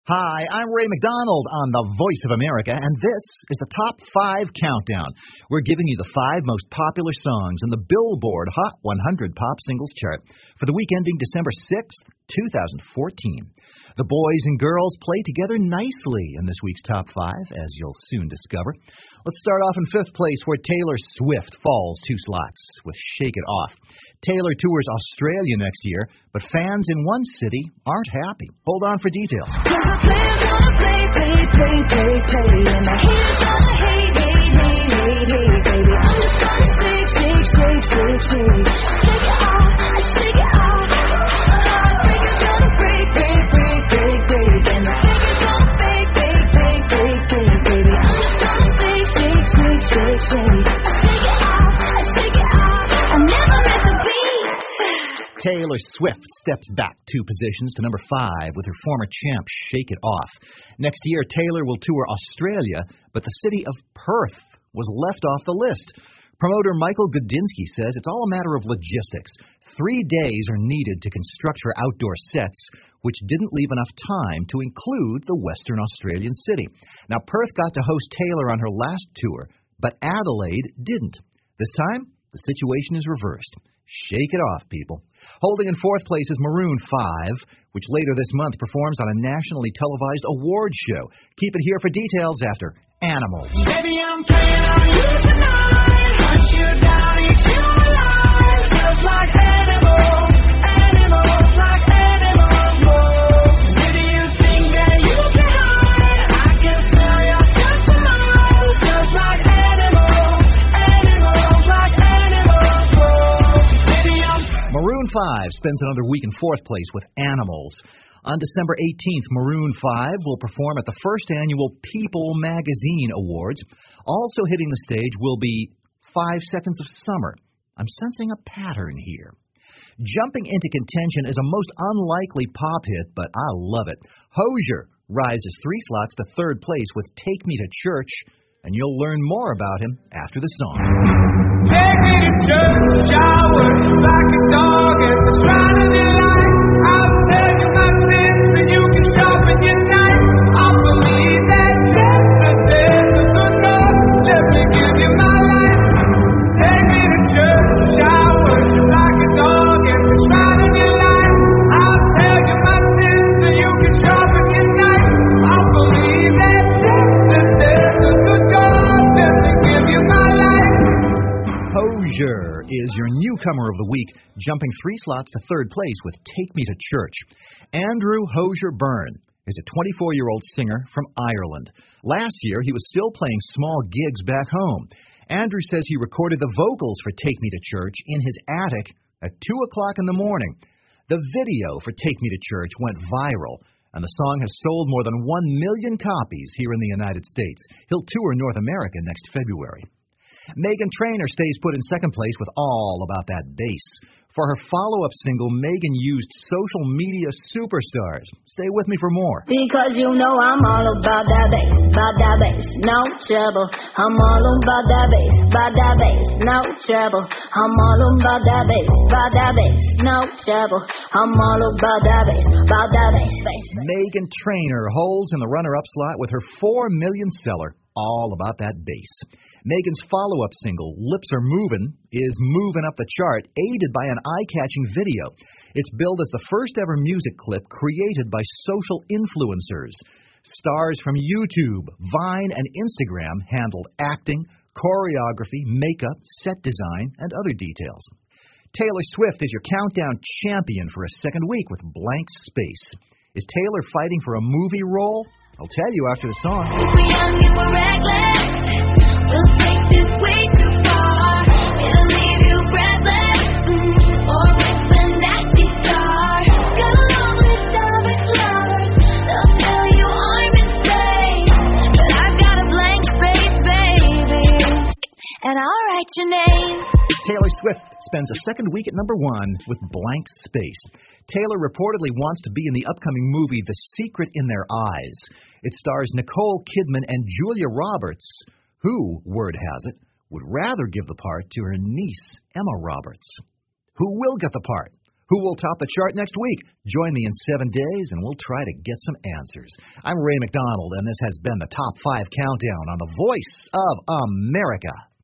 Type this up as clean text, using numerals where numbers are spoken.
Hi, I'm Ray McDonald on the Voice of America, and this is the Top 5 Countdown. We're giving you the 5 most popular songs in the Billboard Hot 100 Pop Singles chart for the week ending December 6th, 2014. The boys and girls play together nicely in this week's Top 5, as you'll soon discover. Let's start off in 5th place, where Taylor Swift falls 2 slots with Shake It Off. Taylor tours Australia next year, but fans in one city aren't happy. Hold on for details. The players gonna play, and the haters gonna hate, baby. I'm just gonna shake. Shake it off, shake it off. Breakers gonna break, and the fakers gonna fake, baby. I'm just gonna shake. Shake it off. I never miss a beat. Taylor Swift steps back 2 positions to number 5 with her former champ, Shake It Off. Next year, Taylor will tour Australia, but the city of Perth was left off the list. Promoter Michael Gudinski says it's all a matter of logistics. 3 days are needed to construct her outdoor sets, which didn't leave enough time to include the Western Australian city. Now, Perth got to host Taylor on her last tour, but Adelaide didn't. This time, the situation is reversed. Shake it off, people. Holding in 4th place is Maroon 5, which later this month performs on a nationally televised awards show. Keep it here for details after Animals. Baby, I'm playing on you tonight. Hunt you down, eat you alive. Just like animals like animals. Maybe you think that you can hide. I can smell your scent for miles. Just like animals like animals. Baby, I'm Maroon 5 spends another week in 4th place with Animals. On December 18th, Maroon 5 will perform at the first annual People Magazine Awards. Also hitting the stage will be 5 Seconds of Summer. I'm sensing a pattern here. Jumping into contention is a most unlikely pop hit, but I love it. Hozier rises 3 slots to 3rd place with Take Me to Church, and you'll learn more about him after the song. Take me to church, I work like a dog at the shrine of your life. I'll tell you my sins and you can sharpen your knife. I believe that Jesus is a good God. Let me give you my life. Take me to church, I work like a dog at the shrine of your life. I'll tell you my sins and you can sharpen your knife. I believe that Jesus is a good God. Let me give you my life. Hozier is your newcomer of the week, jumping 3 slots to 3rd place with Take Me to Church. Andrew Hozier Byrne is a 24-year-old singer from Ireland. Last year, he was still playing small gigs back home. Andrew says he recorded the vocals for Take Me to Church in his attic at 2 o'clock in the morning. The video for Take Me to Church went viral, and the song has sold more than 1 million copies here in the United States. He'll tour North America next February. Meghan Trainor stays put in 2nd place with All About That Bass. For her follow-up single, Meghan used social media superstars. Stay with me for more. Because you know I'm all about that bass, no trouble. I'm all about that bass, no trouble. I'm all about that bass, no trouble. I'm all about that bass. Meghan Trainor holds in the runner-up slot with her 4 million seller, All About That Bass. Meghan's follow-up single, Lips Are Movin', is moving up the chart, aided by an eye-catching video. It's billed as the first-ever music clip created by social influencers. Stars from YouTube, Vine, and Instagram handled acting, choreography, makeup, set design, and other details. Taylor Swift is your countdown champion for a 2nd week with Blank Space. Is Taylor fighting for a movie role? I'll tell you after the song. We're young and we're reckless. We'll take this way too far. It'll leave you breathless. Or with a nasty scar. Got a long list of ex-lovers. They'll tell you I'm insane. But I've got a blank space, baby. And I'll write your name. Taylor Swift spends a 2nd week at number 1 with Blank Space. Taylor reportedly wants to be in the upcoming movie The Secret in Their Eyes. It stars Nicole Kidman and Julia Roberts, who, word has it, would rather give the part to her niece, Emma Roberts. Who will get the part? Who will top the chart next week? Join me in 7 days, and we'll try to get some answers. I'm Ray McDonald, and this has been the Top 5 Countdown on the Voice of America.